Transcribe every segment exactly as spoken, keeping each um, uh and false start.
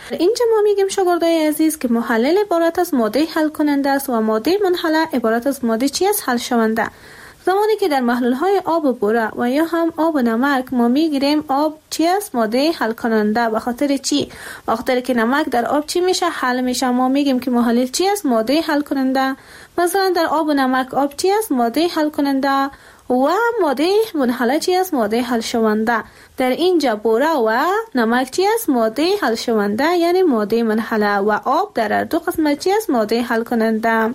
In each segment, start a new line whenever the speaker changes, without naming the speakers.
اینجا ما میگیم شاگردای عزیز که محلل عبارت از ماده حل کننده است و ماده منحله عبارت از ماده چی است؟ حل شونده. زمانی که در محلول های آب و بوره و یا هم آب و نمک ما میگیریم آب چی است؟ ماده حل کننده. به خاطر چی؟ به خاطر که نمک در آب چی میشه؟ حل میشه. ما میگیم که محلل چی است؟ ماده حل کننده. مثلا در آب و نمک آب چی است؟ ماده حل کننده و ماده منحله چی است؟ ماده حل شونده. در اینجا بوره و نمک چی است؟ ماده حل شونده یعنی ماده منحله و آب در دو قسمت چی است؟ ماده حل کننده.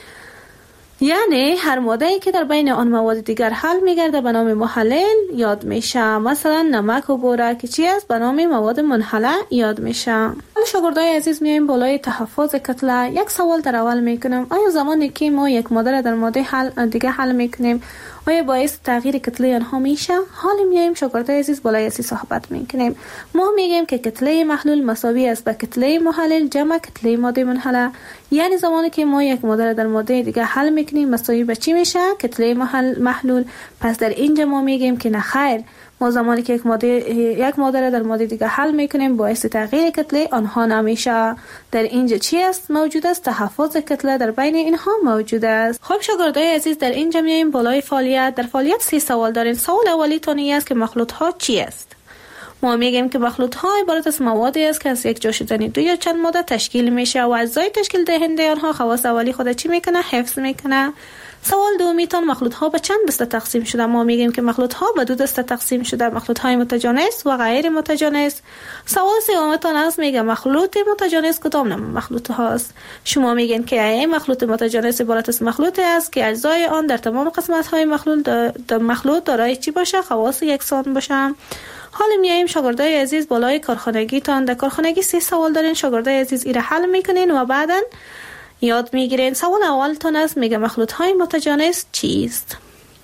یعنی هر ماده‌ای که در بین آن مواد دیگر حل می‌گرده به نام محلل یاد میشه. مثلا نمک و بوره که چی است؟ به نام مواد منحله یاد میشه. شاگردای عزیز میایم بالای تحفظ کتله. یک سوال در اول میکنم، آیا زمانی که ما یک ماده را در ماده حل دیگه حل میکنیم آیا باعث تغییر کتله آنها میشه؟ حالا میایم شاگردای عزیز بالای اسی صحبت میکنیم. ما میگیم که کتله محلول مساوی است به کتله محلل جمع کتله ماده منحله. یعنی زمانی که ما یک ماده را در ماده دیگه حل میکنیم مساوی به چی میشه؟ کتله محل محلول. پس در اینجا ما میگیم که نه خیر، ما زمانی که یک ماده یک ماده را در ماده دیگه حل میکنیم باعث تغییر کتله آنها نمیشه. در اینجا چی است موجود است؟ تحفظ کتله در بین اینها موجود است. خب شاگردای عزیز در اینجا میایم بالای فعالیت. در فعالیت سه سوال دارین. سوال اولی تانی است که مخلوط ها چی است؟ ما میگیم که مخلوط ها عبارت از موادی است که از یک جا شدن دو یا چند ماده تشکیل میشه و اجزای تشکیل دهنده آنها خواص اولی خود چی میکنه؟ حفظ میکنه. سوال دومی تان مخلوط ها به چند دسته تقسیم شده؟ ما میگیم که مخلوط ها به دو دسته تقسیم شده، مخلوط های متجانس و غیر متجانس. سوال سوم تان است میگه مخلوط متجانس کدام نوع مخلوط هاست؟ شما میگین که ای مخلوط متجانس عبارت از مخلوطی است که اجزای آن در تمام قسمت های مخلوط در مخلوط دارای چی باشه؟ خواص یکسان باشه. حالا میایم شاگردای عزیز بالای کارخانگی تان. در کارخانگی سه سوال دارین. شاگردای عزیز ایره حل میکنین و بعدن یاد میگیرین. سوال اولتون است میگه مخلوط های متجانس چیست؟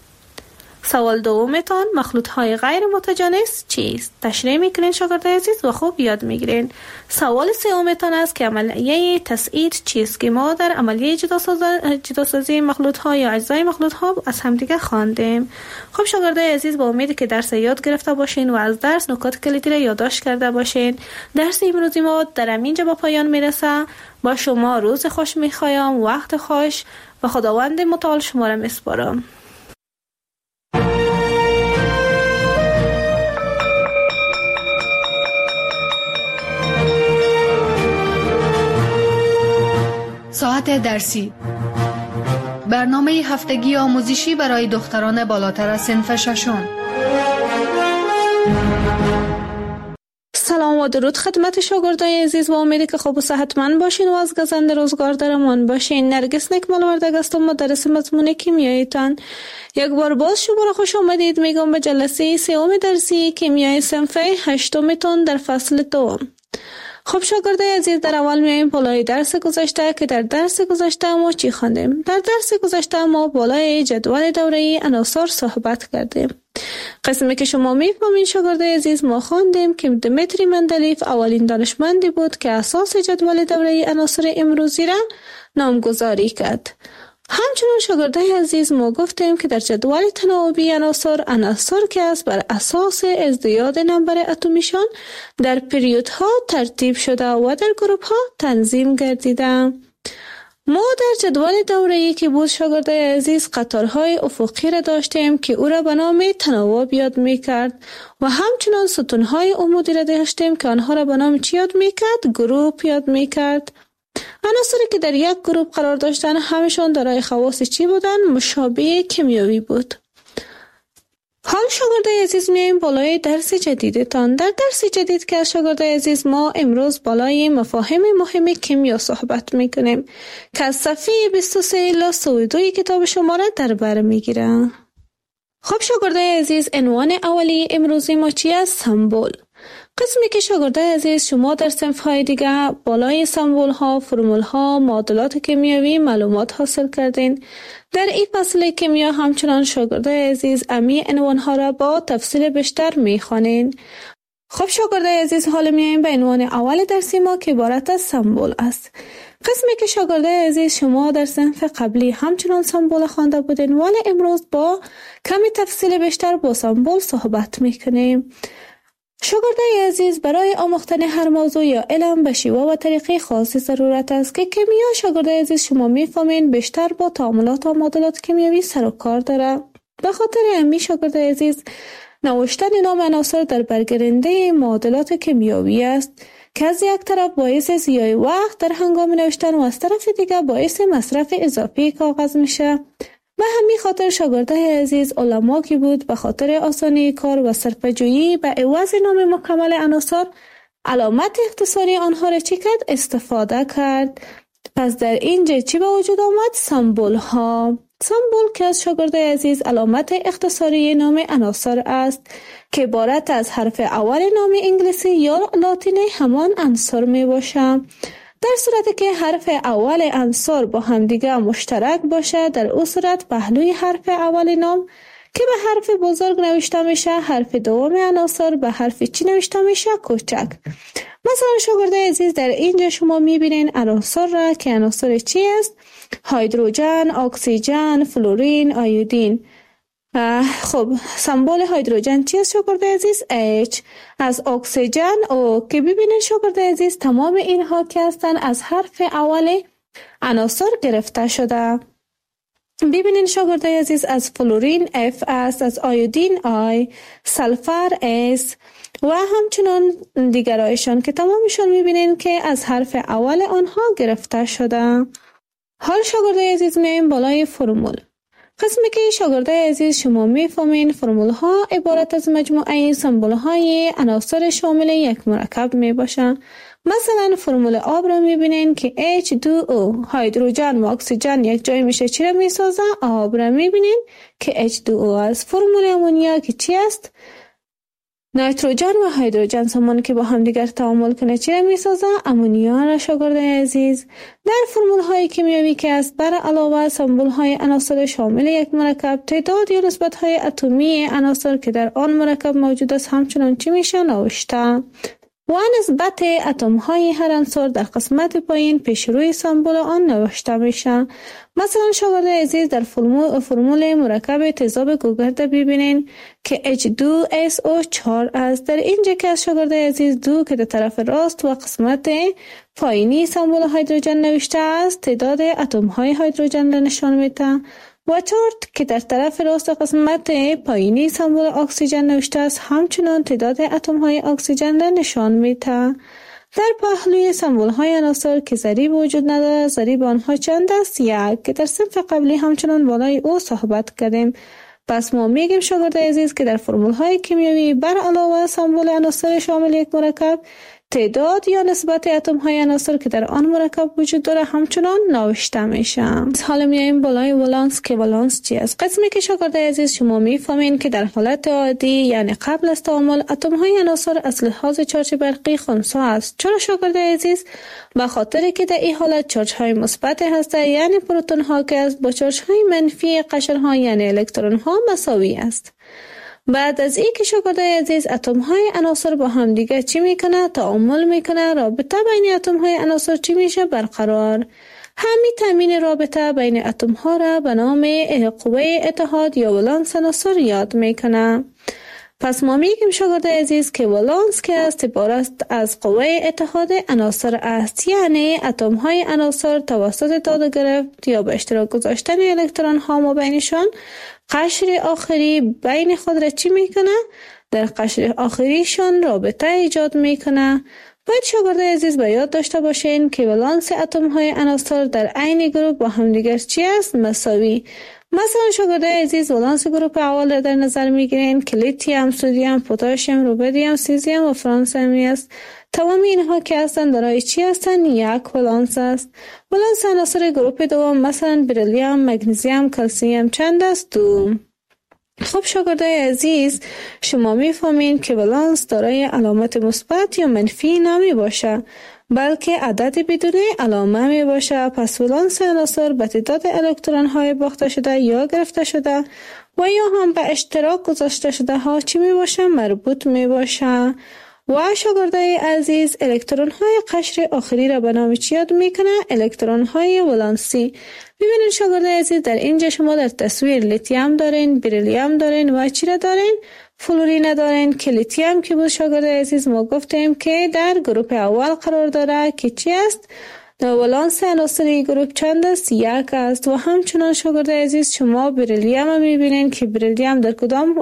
سوال دومتون مخلوط های غیر متجانس چیست؟ تشریح میکنین شاگردای عزیز و خوب یاد میگیرین. سوال سومتون است که عملیه تسعید چیست که ما در عملیه جداسازی مخلوط ها یا اجزای مخلوط ها از همدیگه خواندیم. خب شاگردای عزیز با امید که درس یاد گرفته باشین و از درس نکات کلیدی را یادداشت کرده باشین. درس امروزی ما در اینجا با پایان میرسه. با شما روز خوش میخوایم، وقت خوش و خداوند متعال شما را میسپارم.
ساعت درسی، برنامه هفتگی آموزشی برای دختران بالاتر از صنف ششم.
سلام و درود خدمت شاگردای عزیز و امیدی که خوب و صحتمند باشین و از گزند روزگار درمان باشین. نرگس نکمل وردگ هستم، مدرس مضمون کیمیایتان. یک بار باز شما را خوش آمدید میگم به جلسه سوم درسی کیمیای صنف هشتم تان در فصل دوم. خب شاگردای عزیز در اول میایم بالای درس گذشته که در درس گذشته ما چی خواندیم؟ در درس گذشته ما بالای جدول دوره‌ای عناصر صحبت کردیم. قسمی که شما میفهمین شاگردای عزیز ما خواندیم که دمیتری مندلیف اولین دانشمندی بود که اساس جدول دوره‌ای عناصر امروزی را نامگذاری کرد. همچنین شاگردای عزیز ما گفتیم که در جدول تناوبی عناصر عناصر که است بر اساس ازدیاد نمبر اتمیشان در پریودها ترتیب شده و در گروپ ها تنظیم گردیده. ما در جدول دوره‌ای که بود شاگردای عزیز قطارهای افقی را داشتیم که او را به نام تناوب یاد می‌کرد و همچنین ستونهای عمودی را داشتیم که آنها را به نام چی یاد می‌کرد؟ گروپ یاد می‌کرد. عناصری که در یک گروپ قرار داشتن همشون دارای خواص چی بودن؟ مشابه کیمیایی بود. حال شاگردای عزیز میایم بالای درس جدیدتان. در درس جدید که شاگردای عزیز ما امروز بالای مفاهیم مهم کیمیا صحبت میکنیم که از صفحه بیست و سه الی سی و دو کتاب شما را در بر میگیرم. خب شاگردای عزیز عنوان اولی امروزی ما چی است؟ سمبل. قسمی که شاگردای عزیز شما در صنف‌های دیگه بالای سمبول‌ها، فرمول‌ها، معادلات کیمیایی معلومات حاصل کردین. در این فصل کیمیا همچنان شاگردای عزیز امی عنوان‌ها را با تفصیل بیشتر می‌خوانین. خب شاگردای عزیز حالا میایم به عنوان اول درسی ما که عبارت از سمبل است. قسمی که شاگردای عزیز شما در صنف قبلی همچنان سمبل خوانده بودین ولی امروز با کمی تفصیل بیشتر با سمبل صحبت می‌کنیم. شاگردای عزیز، برای آموختن هر موضوع یا علم به شیوه و طریقه خاصی ضرورت است که کیمیا، شاگردای عزیز، شما می‌فهمین بیشتر با تعاملات و معادلات کیمیایی سر و کار داره. به خاطر همین شاگردای عزیز، نوشتن نام عناصر در برگرنده معادلات کیمیایی است که از یک طرف باعث ضیاع وقت در هنگام نوشتن و از طرف دیگر باعث مصرف اضافی کاغذ میشه. به همین خاطر شاگردای عزیز، علما که بود به خاطر آسانی کار و صرفه‌جویی به عوض نام مکمل عناصر، علامت اختصاری آنها را چی کرد؟ استفاده کرد. پس در اینجا چی به وجود آمد؟ سمبول ها. سمبول که از شاگردای عزیز علامت اختصاری نام عناصر است که عبارت از حرف اول نام انگلیسی یا لاتینی همان عنصر می باشه. در صورتی که حرف اول عنصر با همدیگه مشترک باشه، در او صورت پهلوی حرف اول نام که به حرف بزرگ نوشته میشه، حرف دوم عناصر به حرف چی نوشته میشه؟ کوچک. مثلا شاگردای عزیز، در اینجا شما میبینین عناصر را که عناصر چی است؟ هیدروژن، اکسیژن، فلورین، آیودین. خب سمبل هیدروژن چی است شاگردای عزیز؟ H. از اکسیژن او که ببینین شاگردای عزیز، تمام اینها که هستن از حرف اول عناصر گرفته شده. ببینین شاگردای عزیز، از فلورین F است، از آیودین I، سلفر S و همچنان دیگرایشان که تمامشون میبینین که از حرف اول آنها گرفته شده. حال شاگردای عزیز، میایم بالای فرمول. قسمی که شاگردای عزیز شما میفهمین فرمول ها عبارت از مجموعه سمبول های عناصر شامل یک مرکب می باشن. مثلا فرمول آب را میبینین که اچ دو او، هیدروژن و اکسیژن یک جای میشه چی را میسازه؟ آب را میبینین که اچ دو او است. فرمول امونیا که چی است؟ نیتروژن و هیدروژن سامان که با هم دیگر تعامل کنه چی را میسازه؟ امونیا را شاگردای عزیز. در فرمول های کیمیایی که است، بر علاوه سمبول های عناصر شامل یک مرکب، تعداد یا نسبت های اتمی عناصر که در آن مرکب موجود است همچنان چی میشه؟ نوشته. و نسبت اتم های هر عنصر در قسمت پایین پیش روی سمبول آن نوشته میشه. مثلا شاگردای عزیز، در فرمول, فرمول مرکب تیزاب گوگرد ببینین که اچ دو اس او چهار است. در اینجا که از شاگردای عزیز دو که در طرف راست و قسمت پایینی سمبول هیدروژن نوشته است، تعداد اتم های هیدروژن را نشان میده. و چهار که در طرف راست قسمت پایینی سمبول اکسیژن نوشته است، همچنان تعداد اتم های اکسیژن را نشان میده. در پهلوی سمبول های عناصر که ضریب وجود نداره، ضریب آنها چند است؟ یک، که در صنف قبلی همچنان بالای او صحبت کردیم. پس ما میگیم شاگردای عزیز که در فرمول های کیمیایی بر علاوه سمبول عناصر شامل یک مرکب، تعداد یا نسبت اتم های عناصر که در آن مرکب وجود داره همچنان نوشته میشه. حالا میایم بالای ولانس که ولانس چی است؟ قسمی که شاگردای عزیز شما میفهمین که در حالت عادی یعنی قبل از تعامل اتم های عناصر از لحاظ چارج برقی خنثی است. چرا شاگردای عزیز؟ به خاطر که در این حالت چارج های مثبت هسته یعنی پروتون ها که است با چارج های منفی قشر ها یعنی الکترون ها مساوی است. بعد از این که شاگردای عزیز اتم های عناصر با هم دیگه چی میکنه؟ تعامل میکنه. رابطه بین اتم های عناصر چی میشه؟ برقرار. همین تامین رابطه بین اتم ها را به نام قوه اتحاد یا ولانس عناصر یاد میکنه. پس ما میگیم شاگردای عزیز که ولانس که است عبارت از قوه اتحاد عناصر است، یعنی اتم های عناصر توسط داده گرفت یا به اشتراک گذاشتن الکترون ها ما بینشان قشر آخری بین خود را چی میکنه؟ در قشر آخریشان رابطه ایجاد میکنه. باید شاگردای عزیز به یاد داشته باشین که ولانس اتم های عناصر در عین گروه با همدیگر چی است؟ مساوی. مثلا شاگردای عزیز ولانس گروه اول را در نظر میگیرین که لیتیوم، سدیم، پتاسیم، رودیم، سیزیم و فرانسمی است. تمام اینها که هستند دارای چی هستند؟ یک ولانس است. ولانس عناصر گروه دوم مثلا بریلیوم، مگنیزیم، کلسیم چند است؟ دو. خب شاگردای عزیز شما میفهمین که ولانس دارای علامت مثبت یا منفی نمی باشه، بلکه عدد بدون علامه می باشه. پس ولانس عناصر به تعداد الکترون های باخته شده یا گرفته شده و یا هم به اشتراک گذاشته شده ها چی می باشه؟ مربوط می باشه. و شاگردای عزیز الکترون های قشر آخری را به نام چی یاد میکنه؟ الکترون های ولانسی. ببینید شاگردای عزیز در اینجا شما در تصویر لیتیوم دارین، بریلیوم دارین و چی را دارین؟ فلورین دارین که لیتیوم که بود شاگرد عزیز ما گفتیم که در گروه اول قرار داره که چی است؟ ولانس عناصری گروه چند است؟ یک است. و همچنان شاگرد عزیز شما بریلیوم رو میبینین که بریلیوم در کدام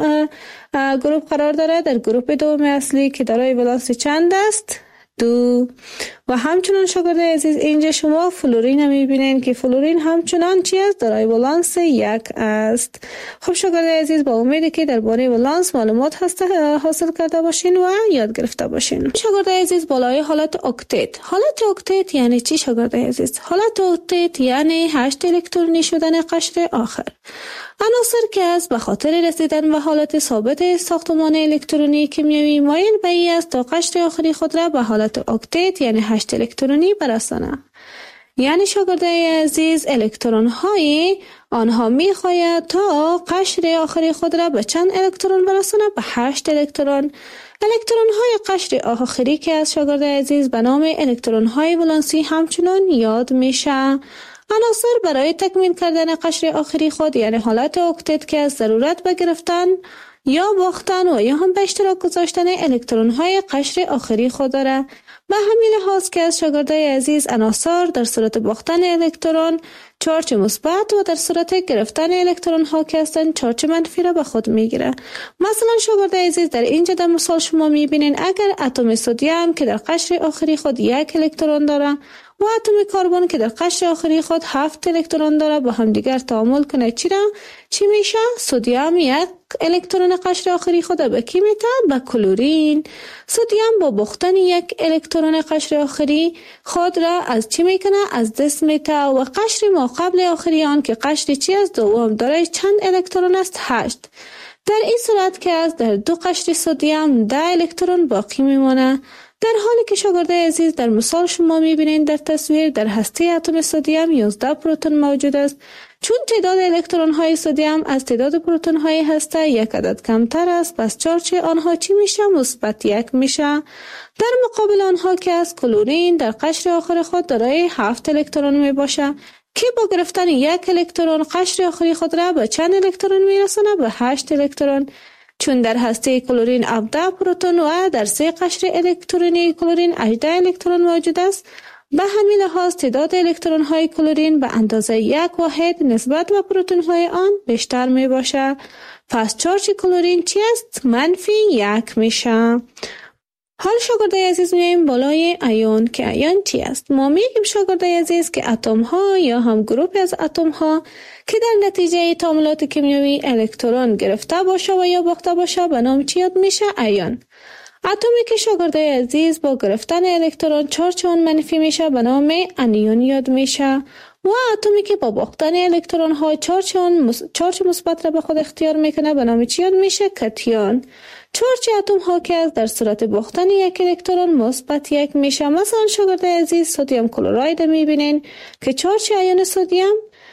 گروه قرار داره؟ در گروه دوم اصلی که دارای ولانس چند است؟ دو. و همچنان شاگرد عزیز اینجا شما فلورین رو میبینین که فلورین همچنان چی است؟ دارای ولانس یک است. خب شاگرد عزیز با امیدی که درباره ولانس معلومات حاصل کرده باشین و یاد گرفته باشین. شاگرد عزیز بالای حالت اکتت. حالت اکتت یعنی چی شاگرد عزیز؟ حالت اکتت یعنی هشت الکترونی شدن قشر آخر. عناصر که از به خاطر رسیدن به حالت ثابت ساختمان الکترونی کیمیایی مایل به این است تا قشر آخری خود را به حالت اکتت یعنی هشت الکترونی برسانه. یعنی شاگرد عزیز الکترون های آنها می خواهد تا قشر آخری خود را به چند الکترون برسانه؟ به هشت الکترون. الکترون های قشر آخری که از شاگرد عزیز به نام الکترون های ولانسی همچنان یاد میشه. عناصر برای تکمیل کردن قشر آخری خود یعنی حالت اکتت که از ضرورت به گرفتن یا باختن و یا هم به اشتراک گذاشتن الکترون های قشر آخری خود داره. به همین لحاظ که از شاگردای عزیز عناصر در صورت باختن الکترون چارج مثبت و در صورت گرفتن الکترون ها که هستند چارج منفی را به خود میگیره. مثلا شاگردای عزیز در اینجا در مثال شما میبینین اگر اتم سدیم که در قشر آخری خود یک الکترون داره و اتم کربن که در قشر آخری خود هفت الکترون داره با هم دیگر تعامل کنه چی را؟ چی میشه؟ سدیم یک الکترون قشر آخری خود به کی میته؟ به کلورین. سدیم با باختن یک الکترون قشر آخری خود را از چی میکنه؟ از دست میته و قشر ما قبل آخری آن که قشر چی است؟ دوم داره چند الکترون است؟ هشت. در این صورت که از در دو قشر سدیم ده الکترون باقی میمونه. در حالی که شاگرد عزیز در مثال شما میبینید در تصویر در هسته اتم سدیم یازده پروتون موجود است. چون تعداد الکترون های سدیم از تعداد پروتون های هسته یک عدد کمتر است پس چارج آنها چی میشه؟ مثبت یک میشه. در مقابل آنها که از کلورین در قشر آخر خود دارای هفت الکترون می باشه که با گرفتن یک الکترون قشر آخری خود را به چند الکترون میرسونه؟ به هشت الکترون. چون در هسته کلورین هفده پروتون و در سه قشر الکترونی کلورین هجده الکترون موجود است، به همین لحاظ تعداد الکترون های کلورین به اندازه یک واحد نسبت به پروتون های آن بیشتر می باشه. پس چارج کلورین چی است؟ منفی یک میشه. حال شاگردای عزیز میایم بالای ایون که ایون چی است؟ ما میگیم شاگردای عزیز که اتم ها یا هم گروه از اتم ها که در نتیجه تعاملات کیمیایی الکترون گرفته باشه و یا باخته باشه به نام چی یاد میشه؟ ایون. اتمی که شاگردای عزیز با گرفتن الکترون چارج آن منفی میشه به نام انیون یاد میشه و اتمی که با باختن الکترون ها چارج آن چارج مثبت را به خود اختیار میکنه به نام چی یاد میشه؟ کتیون. چارج اتم ها که از در صورت باختن یک الکترون مثبت یک میشه. مثلا شاگردای عزیز سدیم کلراید میبینین که چارج ایون سدیم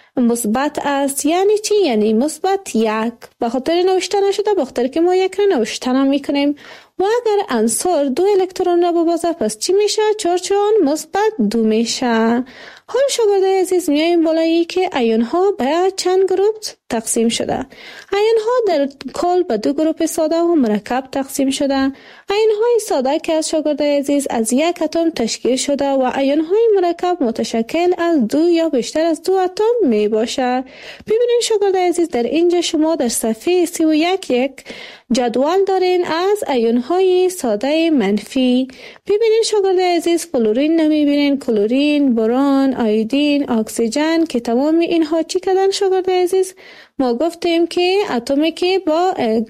مثبت است. یعنی چی؟ یعنی مثبت یک. به خاطر نوشته نشده به خاطر که ما یک را نوشته نمیکنیم و اگر عنصر دو الکترون را ببازه پس چی میشه؟ چارج آن مثبت دو میشه. حال شاگردای عزیز میایم بالایی که ایون ها به چند گروه تقسیم شده. ایون ها در کل به دو گروه ساده و مرکب تقسیم شده. ایون های ساده که از شاگردای عزیز از یک اتم تشکیل شده و ایون های مرکب متشکل از دو یا بیشتر از دو اتم می باشه. ببینید شاگردای عزیز در اینجا شما در صفحه سی و یک یک جدول دارین از ایون های ساده منفی. ببینید شاگردای عزیز فلورین نمیبینین، کلورین، برون، آیودین، اکسیژن که تمام اینها چی کردن شاگردای عزیز؟ ما گفتیم که اتمی که با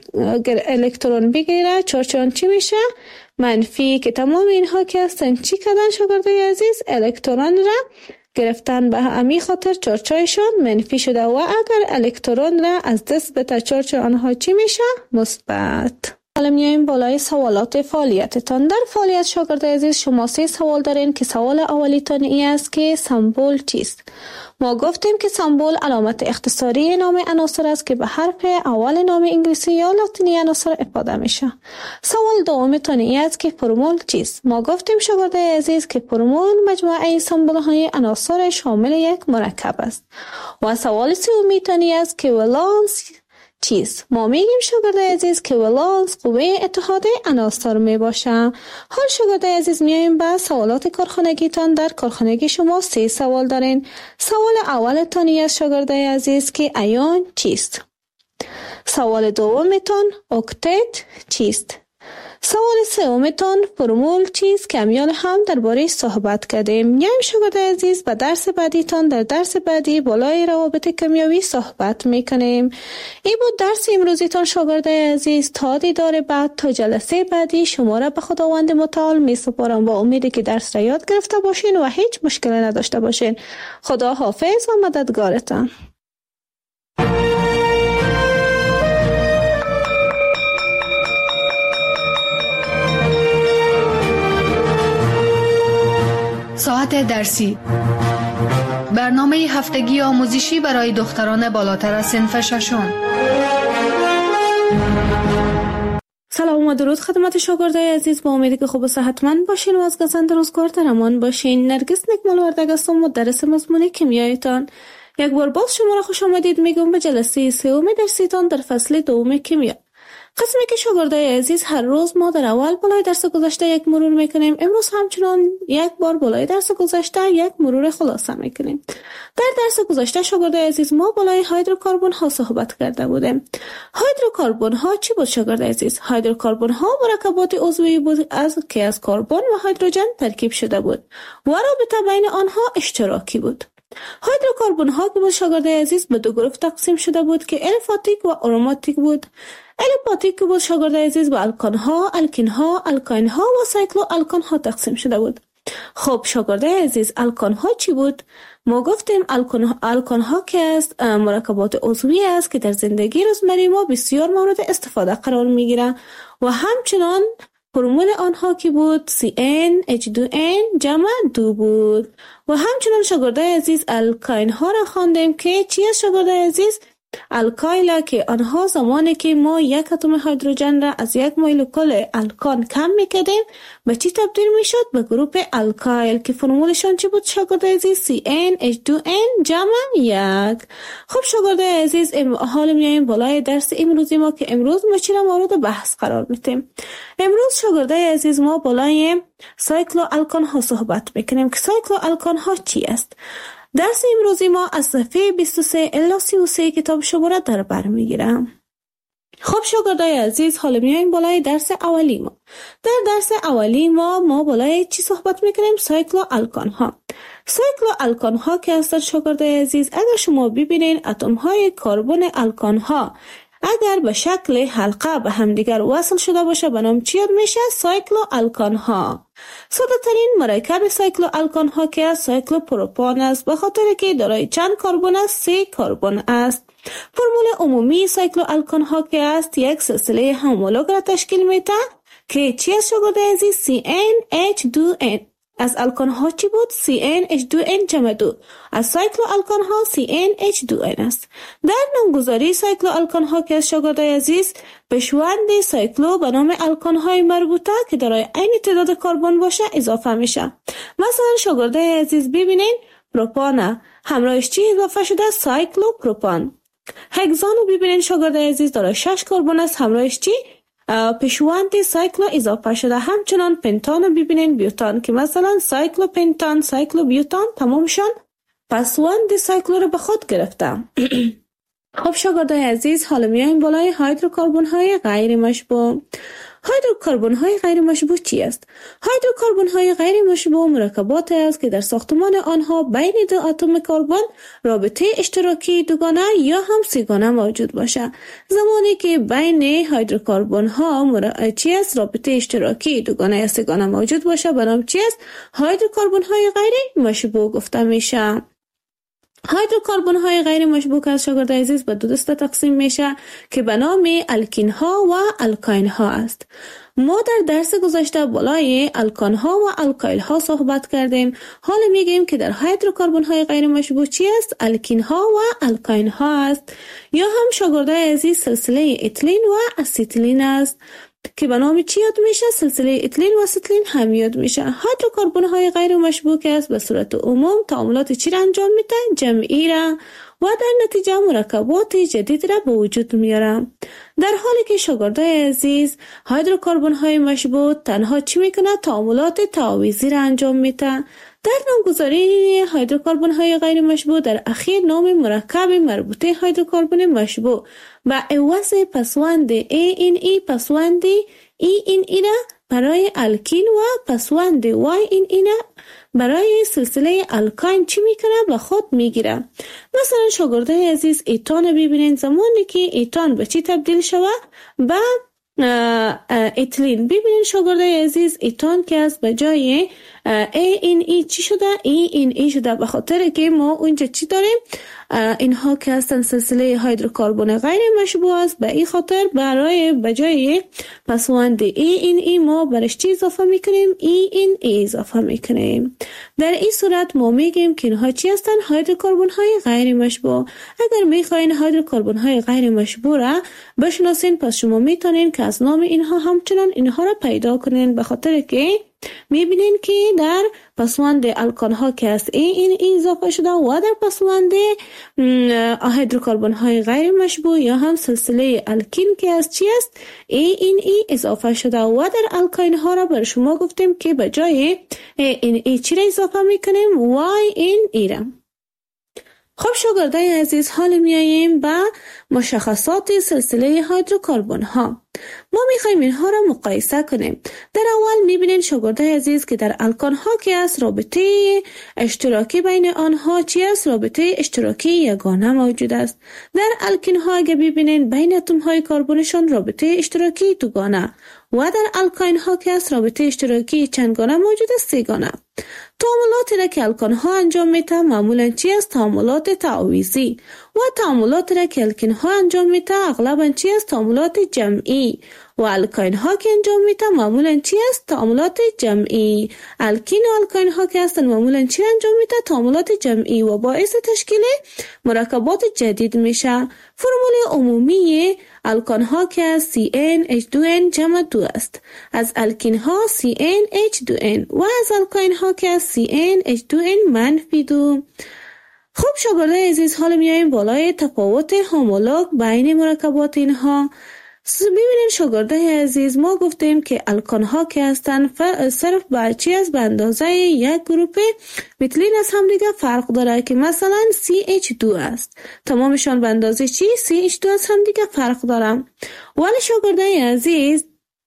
الکترون بگیره چارج آن چی میشه؟ منفی. که تمام اینها که هستن چی کردن شاگردای عزیز؟ الکترون را گرفتن به همین خاطر چارجشان منفی شده و اگر الکترون را از دست بده چارج آنها چی میشه؟ مثبت. حالا میایم بالای سوالات فعالیتتان. در فعالیت شاگردای عزیز شما سه سوال دارین که سوال اولیتان این است که سمبل چیست؟ ما گفتیم که سمبل علامت اختصاری نام عناصر است که به حرف اول نام انگلیسی یا لاتینی عناصر افاده میشه. سوال دومتان این است که فرمول چیست؟ ما گفتیم شاگردای عزیز که فرمول مجموعه سمبل های عناصر شامل یک مرکب است. و سوال سومیتان این است که ولانس چیست؟ ما میگیم شاگردای عزیز که ولانس قوه اتحاد عناصر می باشه. حال شاگردای عزیز میایم به سوالات کارخانگیتان. در کارخانگی شما سه سوال دارین. سوال اولتان است شاگردای عزیز که ایون چیست؟ سوال دومتان اکتت چیست؟ سوال سومتان فرمول چیست که امیال هم درباره صحبت کردیم. میایم شاگردای عزیز به درس بعدیتان. در درس بعدی بالای روابط کیمیایی صحبت میکنیم. این بود درس امروزیتان شاگردای عزیز. تا دیدار بعد، تا جلسه بعدی شما را به خداوند متعال می سپارم با امیدی که درس را یاد گرفته باشین و هیچ مشکلی نداشته باشین. خدا حافظ و مددگارتان.
ساعت درسی، برنامه هفتگی آموزشی برای دختران بالاتر از صنف ششم.
سلام و درود خدمت شاگردای عزیز. با امیدی که خوب و صحتمند باشین و از گزند روزگار در امان باشین. نرگس نکمال وردگ هستم، مدرس مضمون کیمیایتان. یک بار باز شما را خوش آمدید میگم به جلسه سوم درسیتان در فصل دوم کیمیا. قسمی که شاگردای عزیز هر روز ما در اول بالای درس گذشته یک مرور میکنیم. امروز همچنان یک بار بالای درس گذشته یک مرور خلاصه میکنیم. در درس گذشته شاگردای عزیز ما بالای هیدروکربن ها صحبت کرده بودیم. هیدروکربن ها چی بود شاگردای عزیز؟ هیدروکربن ها مرکبات عضوی بود از که از کربن و هیدروژن ترکیب شده بود و رابطه بین آنها اشتراکی بود. هیدروکربن ها که بود شاگردای عزیز به دو گروه تقسیم شده بود که الیفاتیک و آروماتیک بود. الیفاتیک که بود شاگردای عزیز به الکان ها، الکین ها، الکاین ها و سایکلو الکان ها تقسیم شده بود. خب شاگردای عزیز الکان ها چی بود؟ ما گفتیم الکان, الکان ها که است مرکبات عضوی است که در زندگی روزمره ما بسیار مورد استفاده قرار می گیره و همچنان فرمول آنها که بود سی ان اچ دو ان جمع دو بود. و همچنان شاگردای عزیز الکاین ها را خواندیم که چی است شاگردای عزیز؟ الکایل که آنها زمانی که ما یک اتم هیدروژن را از یک مولکول الکان کم میکردیم به چی تبدیل میشد؟ به گروپ الکایل که فرمولشان چی بود شاگردای عزیز؟ سی ان اچ دو ان جمع یک. خب شاگردای عزیز حالا میایم بالای درس امروزی ما که امروز ما چی را مورد بحث قرار میدیم. امروز شاگردای عزیز ما بالای سایکلو الکان ها صحبت میکنیم که سایکلو الکان ها چی است. درس امروزی ما از صفحه بیست و سه الی سی و سه کتاب شما را در بر میگیرم. خب شاگردای عزیز حالا میایم بالای درس اولی ما. در درس اولی ما ما بالای چی صحبت میکنیم؟ سایکلو الکان ها. سایکلو الکان ها که هستند شاگردای عزیز، اگر شما ببینین اتم های کربن الکان ها اگر به شکل حلقه به همدیگر وصل شده باشه به نام چی یاد میشه؟ سایکلو الکان ها. ساده ترین مرکب سایکلو الکان ها که از سایکلو پروپان است به خاطر که دارای چند کربن است؟ سه کربن است. فرمول عمومی سایکلو الکان ها که است یک سلسله همولوگ را تشکیل میده که چی است شاگردای عزیز؟ سی ان اچ دو ان. از الکان ها چی بود؟ سی ان اچ دو ان جمع دو. از سایکلو الکان ها سی ان اچ دو ان است. در نامگذاری سایکلو الکان ها که از شاگردای عزیز پیشوند سایکلو به نام الکان های مربوطه که دارای عین تعداد کربن باشه اضافه میشه. مثلا شاگردای عزیز ببینین پروپان همراهش چی اضافه شده؟ سایکلو پروپان. هگزان رو ببینین شاگردای عزیز دارای شش کربن است همراهش چی؟ پیشوند سایکلو اضافه شده. همچنان پنتان رو ببینین بیوتان که مثلا سایکلو پنتان، سایکلو بیوتان تمامشان پسوند سایکلو رو به خود گرفتم. خب شاگردای عزیز حالا میایم بالای هیدروکربن های غیر مشبوع. هیدروکربن های غیر مشبوع چی است؟ هیدروکربن های غیر مشبوع مرکبات است که در ساختمان آنها بین دو اتم کربن رابطه اشتراکی دوگانه یا هم سه‌گانه موجود باشه. زمانی که بین هیدروکربن ها مر... چی است؟ رابطه اشتراکی دوگانه یا سه‌گانه موجود باشه به نام چی است؟ هیدروکربن های غیر مشبوع گفته میشه. هیدروکربن های غیر مشبوع از شاگردای عزیز به دو دسته تقسیم میشه که به نام الکین ها و الکاین ها است. ما در درس گذشته بالای الکان ها و الکایل ها صحبت کردیم. حالا میگیم که در هیدروکربن های غیر مشبوع چی است؟ الکین ها و الکاین ها است یا هم شاگردای عزیز سلسله اتیلین و اسیتیلین است که به نام چی یاد میشه؟ سلسله اتیلین و اسیتیلین هم یاد میشه. هیدروکربن های غیر مشبوع است به صورت عموم تعاملات چی را انجام میده؟ جمعی را. و در نتیجه مرکبات جدید را به وجود میاره. در حالی که شاگردای عزیز هیدروکربن های مشبوع تنها چی میکنه؟ تعاملات تعاویزی را انجام میده. در نامگذاری هیدروکربن های غیر مشبوع در اخیر نام مرکب مربوطه هیدروکربن مشبوع با عوض پسوند A این E پسوند E این E را برای الکین و پسوند Y این E را برای سلسله الکاین چی میکنه؟ به خود میگیره. مثلا شاگردای عزیز ایتان ببینین، زمانی که ایتان به چی تبدیل شوه؟ به اتلین. ببینین شاگردای عزیز ایتان که از به جای A این E چی شده؟ E این E شده، به خاطر که ما اونجا چی داریم؟ اینها که هستن سلسله هیدروکربن غیر مشبوع است، به این خاطر برای به جای پسوند E این E ما برش چی اضافه میکنیم؟ E این E اضافه میکنیم. در این صورت ما میگیم که اینها چی هستن؟ هیدروکربن های غیر مشبوع. اگر میخواین هیدروکربن های غیر مشبوع را بشناسین، پس شما میتونین که از نام اینها همچنان اینها را پیدا کنین، به خاطر که میبینین که در پسوند الکان ها که است A این E اضافه شده و در پسوند هیدروکربن های غیر مشبوع یا هم سلسله الکین که است چی است؟ A این E اضافه شده و در الکاین ها را بر شما گفتیم که به جای A این E چی را اضافه میکنیم؟ Y این E را. خب شاگردای عزیز، حال میاییم به مشخصات سلسله هیدروکربن ها. ما میخوایم اینها را مقایسه کنیم. در اول میبینین شاگردای عزیز که در الکان ها که است رابطه اشتراکی بین آنها چی است؟ رابطه اشتراکی یگانه موجود است. در الکین ها اگه ببینین بین اتم های کربنشان رابطه اشتراکی دوگانه و در الکاین ها که است رابطه اشتراکی چندگانه موجود است؟ سه‌گانه. تعاملاتی را که الکان ها انجام میده معمولا چی است؟ تعاملات تعاویزی و تعاملاتی را که الکین ها انجام میده اغلبا چی است؟ تعاملات جمعی و الکاین ها که انجام میده معمولا چی است؟ تعاملات جمعی. الکین و الکاین ها که هستن معمولا چی انجام میده؟ تعاملات جمعی و باعث تشکیل مرکبات جدید میشه. فرمول عمومی الکان ها که از سی ان اچ دو ان جمع دو است، از الکین ها سی ان اچ دو ان و از الکاین ها که از سی ان اچ دو ان منفی دو. خب شاگردای عزیز، حالا میایم بالای تفاوت هومولوگ بین مرکبات اینها. ببینید شاگردای عزیز، ما گفتیم که الکان ها که هستن صرف برچی از به اندازه یک گروپ متلین از هم دیگه فرق داره که مثلا سی اچ دو است، تمامشان به اندازه چی؟ سی اچ دو از هم دیگه فرق داره. ولی شاگردای عزیز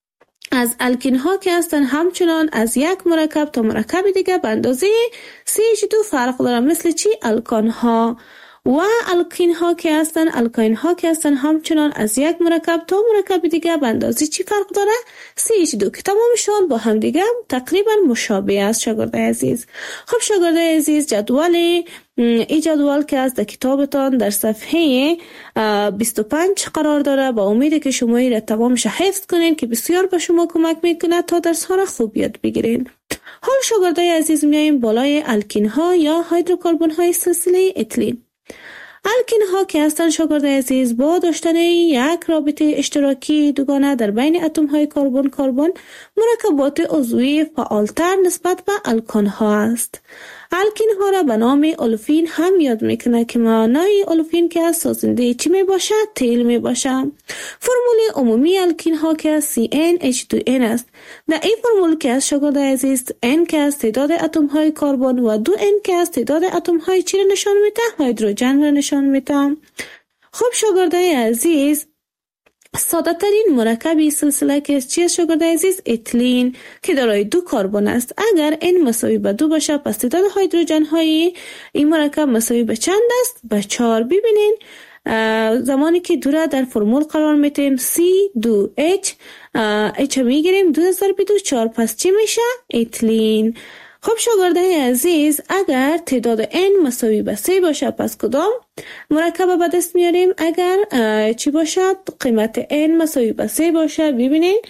از الکین ها که هستن همچنان از یک مرکب تا مرکب دیگه به اندازه سی اچ دو فرق داره، مثل چی؟ الکان ها. و الکین ها که هستن الکاین ها که هستن همچنان از یک مرکب تا مرکب دیگه به اندازه چی فرق داره؟ سی اچ دو، که تمامشان با هم دیگه تقریبا مشابه است شاگردای عزیز. خب شاگردای عزیز، جدول این جدول که از در کتابتان در صفحه بیست و پنج قرار داره، با امید که شما این را تمامش حفظ کنین که بسیار به شما کمک میکنه تا درس ها را خوب یاد بگیرین. حال شاگردای عزیز میایم بالای الکین ها یا هیدروکربن های سلسله اتلین. الکین ها که هستن شاگردای عزیز با داشتن یک رابطه اشتراکی دوگانه در بین اتم های کربن کربن مرکبات عضوی فعالتر نسبت به الکان ها است. الکین ها را به نام اولفین هم یاد میکنه که معنای اولفین که از سازنده چی می باشه؟ تیل می باشه. فرمول عمومی الکین ها که سی ان اچ دو ان است. در این فرمول که از شاگردای عزیز N که از تعداد اتم های کربن و دو N که از تعداد اتم های چی را نشان میده؟ هیدروژن را نشان میده. خب شاگردای عزیز، ساده ترین مرکبی سلسله که چی شاگردای عزیز؟ اتلین که دارای دو کربن است. اگر n مساوی به دو باشه پس تعداد هیدروژن های این مرکب مساوی به چند است؟ به چهار. ببینین زمانی که دو را در فرمول قرار میتیم سی دو اچ اچ میگیریم دو ضرب دو چهار، پس چی میشه؟ اتلین. خب شاگردای عزیز، اگر تعداد n مساوی به سه باشه پس کدام مرکب به دست میاریم؟ اگر چی باشد؟ قیمت n مساوی به سه باشه. ببینید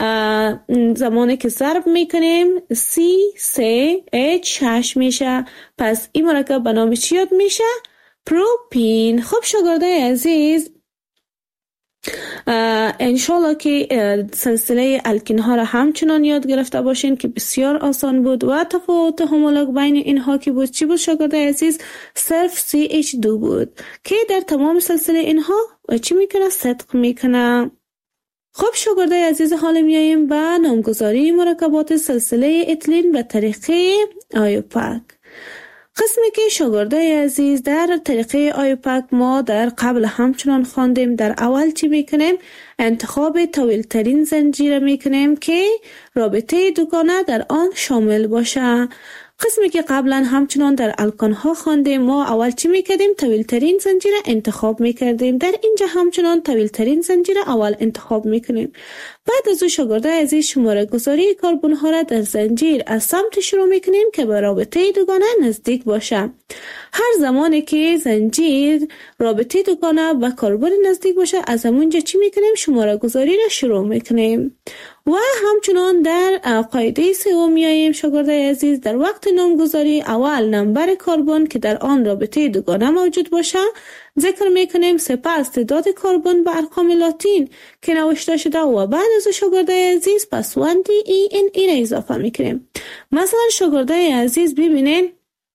زمانی که ضرب میکنیم سی سه اچ هشت میشه، پس این مرکب به نام چی یاد میشه؟ پروپین. خب شاگردای عزیز، انشالله که سلسله الکین ها را همچنان یاد گرفته باشین که بسیار آسان بود و تفاوت همولوگ بین اینها که بود چی بود شاگرد عزیز؟ صرف سی اچ دو بود که در تمام سلسله اینها چی میکنه؟ صدق میکنه. خب شاگرد عزیز، حال میاییم به نامگذاری مرکبات سلسله اتیلین به طریقه آیوپک. قسمی که شاگردای عزیز در طریقه آیوپک ما در قبل همچنان خواندیم. در اول چی میکنیم؟ انتخاب طویل ترین زنجیر میکنیم که رابطه دوگانه در آن شامل باشه. قسمی که قبلا همچنان در الکان ها خواندیم، ما اول چی میکردیم؟ طویل ترین زنجیر انتخاب میکردیم. در اینجا همچنان طویل ترین زنجیر اول انتخاب میکنیم. بعد از او شاگردای عزیز شماره گذاری کربن ها را در زنجیر از سمت شروع میکنیم که به رابطه دوگانه نزدیک باشه. هر زمانی که زنجیر رابطه دوگانه به کربن نزدیک باشه، از همونجا چی میکنیم؟ شماره گذاری را شروع میکنیم. و همچنان در قاعده سوم میاییم شاگردای عزیز، در وقت نامگذاری اول نمبر کربن که در آن رابطه دوگانه موجود باشه ذکر میکنیم، سپس تعداد کربن به ارقام لاتین که نوشته شده و بعد از شاگردای عزیز پسوند ای ان ای را اضافه میکنیم. مثلا شاگردای عزیز ببینین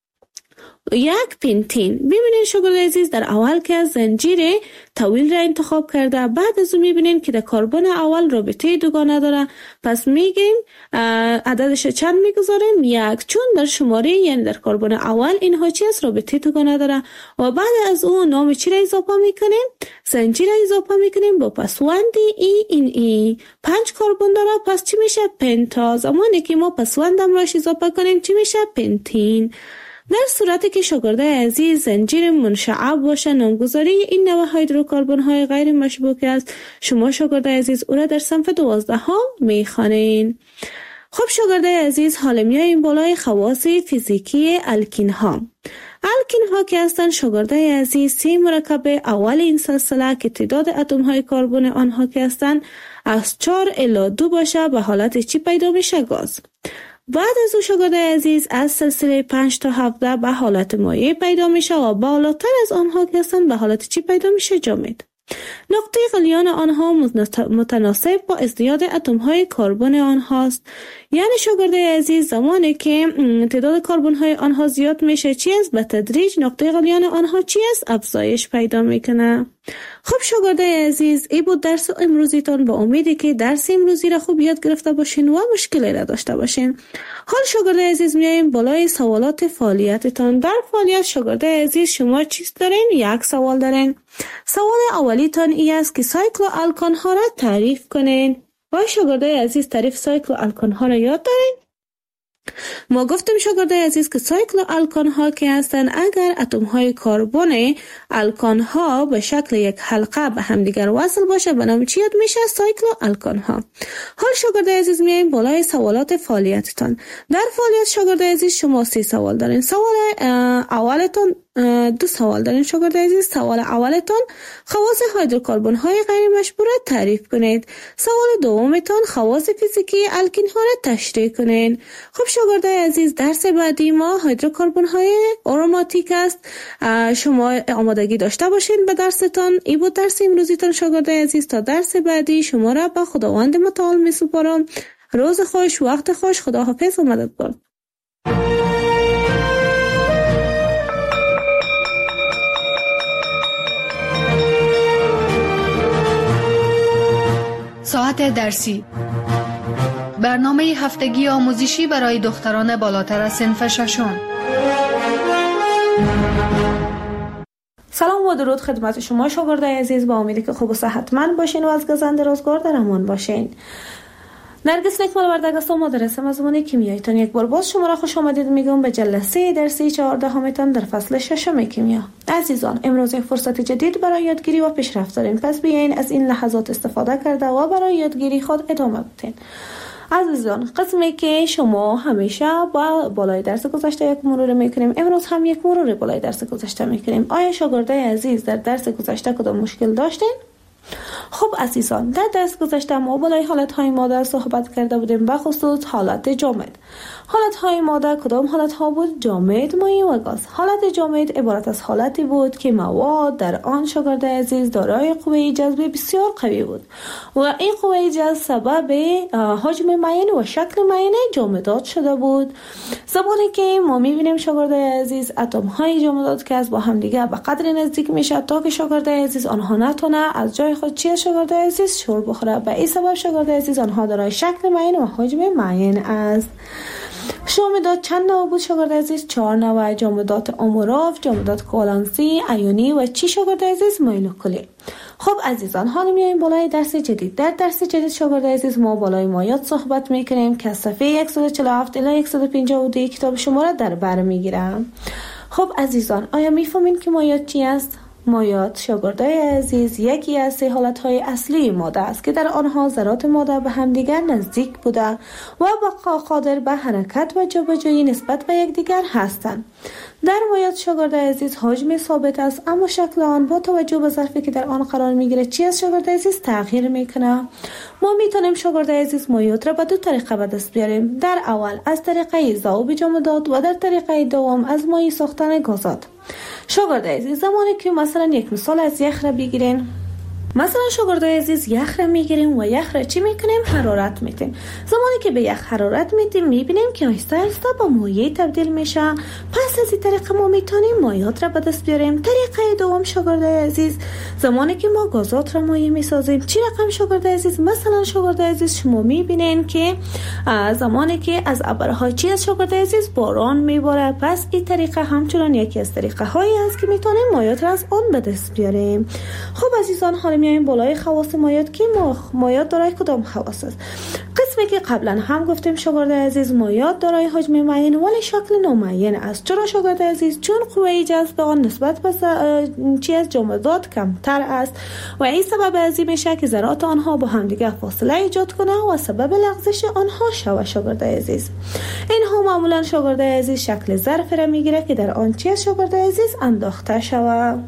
یک پنتین، ببینین شاگرد عزیز در اول که از زنجیر طویل را انتخاب کرده، بعد از اون میبینین که در کربن اول رابطه دوگانه داره، پس میگیم عددش چند میگذاریم؟ یک، چون در شماره یعنی در کربن اول اینها چی است؟ رابطه دوگانه داره. و بعد از اون نام چی را اضافه میکنیم؟ زنجیر را اضافه میکنیم با پسوند ای این ای. پنج کربن داره، پس چی میشه؟ پنتا. زمانی که ما پسوندم راش اضافه کنیم چی میشه؟ پنتین. در صورتی که شاگردای عزیز زنجیر منشعب باشه، نامگذاری این نوع هیدروکربن های غیر مشبوک است، شما شاگردای عزیز او را در صنف دوازده ها میخوانین. خب شاگردای عزیز، حالا میاییم بالای خواص فیزیکی الکین ها. الکین ها که هستند شاگردای عزیز سی مرکب اول این سلسله که تعداد اتم های کربن آنها که هستند از چهار الی دو باشه، به حالت چی پیدا میشه؟ گاز. بعد از او شاگردای عزیز از سلسله پنج تا هفده به حالت مایع پیدا میشه و بالاتر از آنها که هستند به حالت چی پیدا میشه؟ جامد. نقطه غلیان آنها متناسب با ازدیاد اتم های کربن آنهاست. یعنی شاگردای عزیز زمانی که تعداد کربن های آنها زیاد میشه چی است؟ به تدریج نقطه غلیان آنها چی است؟ افزایش پیدا میکنه. خب شاگردای عزیز، این بود درس امروزیتان. با امیدی که درس امروزی را خوب یاد گرفته باشین و مشکلی را داشته باشین. حال شاگردای عزیز میاییم بالای سوالات فعالیتتان. در فعالیت شاگردای عزیز شما چیز دارین؟ یک سوال دارین. سوال اولیتان ای است که سایکل و الکان ها را تعریف کنین. و شاگردای عزیز تعریف سایکل و الکان ها را یاد دارین؟ ما گفتیم شاگردای عزیز که سایکل و الکان ها که هستن اگر اتم های کربن الکان ها به شکل یک حلقه به همدیگر وصل باشه به نام چی یاد میشه؟ سایکل و الکان ها. حال شاگردای عزیز میاییم بالای سوالات فعالیتتان. در فعالیت شاگردای عزیز شما سی سوال دارین. سوال اولتون دو سوال دارین شاگردای عزیز. سوال اولتون خواص هیدروکربن های غیر مشبوع تعریف کنید. سوال دومتون خواص فیزیکی الکین ها را تشریح کنید. خب شاگردای عزیز، درس بعدی ما هیدروکربن های آروماتیک است. شما آمادگی داشته باشین به درستان. این بود درس امروزیتان شاگردای عزیز. تا درس بعدی شما را به خداوند متعال می سپارم. روز خوش، وقت خوش، خداحافظ و مددگار.
ساعت درسی، برنامه هفتگی آموزشی برای دختران بالاتر از صنف ششم.
سلام و درود خدمت شما شاگردای عزیز. با امیدی که خوب و صحتمند باشین و از گزند روزگار در امان باشین. نرگس نکمال وردگستم مدرسه مضمون کیمیایتان یک بار باز شما را خوش آمدید میگم به جلسه درسی چهاردهمیتان در فصل ششم کیمیا. عزیزان، امروز یک فرصت جدید برای یادگیری و پیشرفت داریم، پس بیاین از این لحظات استفاده کرده و برای یادگیری خود ادامه بدین. عزیزان، قسمی که شما همیشه با بالای درس گذشته یک مرور میکنیم، امروز هم یک مرور بالای درس گذشته میکنیم. آیا شاگردای عزیز در درس گذشته کدام مشکل داشتین؟ خب عزیزان، در درس گذشته ما بالای حالت‌های ماده صحبت کرده بودیم، به خصوص حالت جامد. حالت‌های ماده کدام حالت‌ها بود؟ جامد، مایع و گاز. حالت جامد عبارت از حالتی بود که مواد در آن شاگرد عزیز دارای قوه جذب بسیار قوی بود و این قوه جذب سبب حجم معین و شکل معین جامدات شده بود. زمانی که ما می‌بینیم شاگرد عزیز اتم‌های جامدات که از با هم دیگه به قدر نزدیک میشه تا که شاگرد عزیز آنها نتونه از جای خود چی شاگرد عزیز شور بخوره. به این سبب شاگرد عزیز آنها دارای شکل معین و حجم معین است. جامدات چند نوع بود شاگرد عزیز؟ چهار نوع: جامدات اموراف، جامدات کوالنسی، ایونی و چی شاگرد عزیز؟ مولکولی. خب عزیزان، حالا میایم بالای درس جدید. در درس جدید شاگرد عزیز ما بالای مایات صحبت میکنیم که صفحه صد و چهل و هفت الی صد و پنجاه و دو کتاب شما را در بر میگیرم. خب عزیزان، آیا میفهمین که مایات چی است؟ مایات شاگردای عزیز یکی از سه حالتهای اصلی ماده است که در آنها ذرات ماده به همدیگر نزدیک بوده و بقا قادر به حرکت و جابجایی نسبت به یکدیگر هستند. در مایات شاگرد عزیز حجم ثابت است، اما شکل آن با توجه به ظرفی که در آن قرار میگیره چی از شاگرد عزیز تغییر میکنه. ما میتونیم شاگرد عزیز مایات را به دو طریقه به دست بیاریم. در اول از طریقه ذوب جامدات و در طریقه دوم از مایع ساختن گازات. شاگرد عزیز، زمانی که مثلا یک مثال از یخ را بگیرین، مثلا شاگرد عزیز یخ را میگیریم و یخ را چی میکنیم؟ حرارت میدیم. زمانی که به یخ حرارت میدیم میبینیم که آهسته آهسته با مایع تبدیل میشه. پس از این طریقه ما میتونیم مایعات را به دست بیاریم. طریقه دوم شاگرد عزیز، زمانی که ما گازات را مایع میسازیم، چی رقم شاگرد عزیز؟ مثلا شاگرد عزیز شما میبینین که زمانی که از ابرها چی از شاگرد عزیز؟ باران میباره. پس این طریقه همچنان یکی از طریقه هایی است که میتونیم مایعات را از اون به دست بیاریم. خب عزیزان، حالا میایم بالای خواص مایات که مایات دارای کدام خواص است؟ قسمی که قبلا هم گفتیم شاگرد عزیز مایات دارای حجم معین ولی شکل نامعین است. چرا شاگرد عزیز؟ چون قوه جذب آن نسبت به چی از جامدات کمتر است و این سبب از این میشه که ذرات آنها با هم دیگه فاصله ایجاد کنه و سبب لغزش آنها شوه. شاگرد عزیز اینها معمولا شاگرد عزیز شکل ظرف را میگیره که در آن چی از شاگرد عزیز انداخته شوه.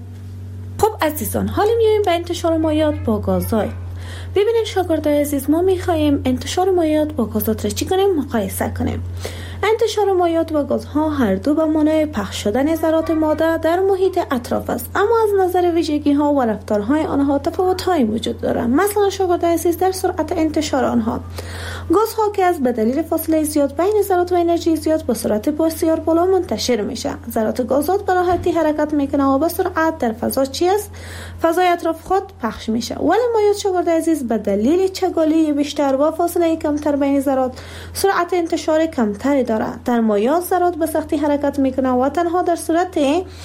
خب عزیزان، حالا میایم به انتشار مایعات با گازهای. ببینید شاگرد عزیز، ما میخوایم انتشار مایعات با گازات را چی کنیم؟ مقایسه کنیم. انتشار مایعات و گازها هر دو به معنای پخش شدن ذرات ماده در محیط اطراف است، اما از نظر ویژگی ها و رفتارهای آنها تفاوت های وجود دارند. مثلا شاگرد عزیز در سرعت انتشار آنها، گازها که از به دلیل فاصله زیاد بین ذرات و انرژی زیاد با سرعت بسیار بالا منتشر میشه. ذرات گازات به راحتی حرکت میکنه و به سرعت در فضا چی است؟ فضای اطراف خود پخش میشه. ولی مایعات شاگرد عزیز به دلیل چگالی بیشتر و فاصله کمتر بین ذرات سرعت انتشار کمتری داره. در مایعات ذرات به سختی حرکت میکنه و تنها در صورت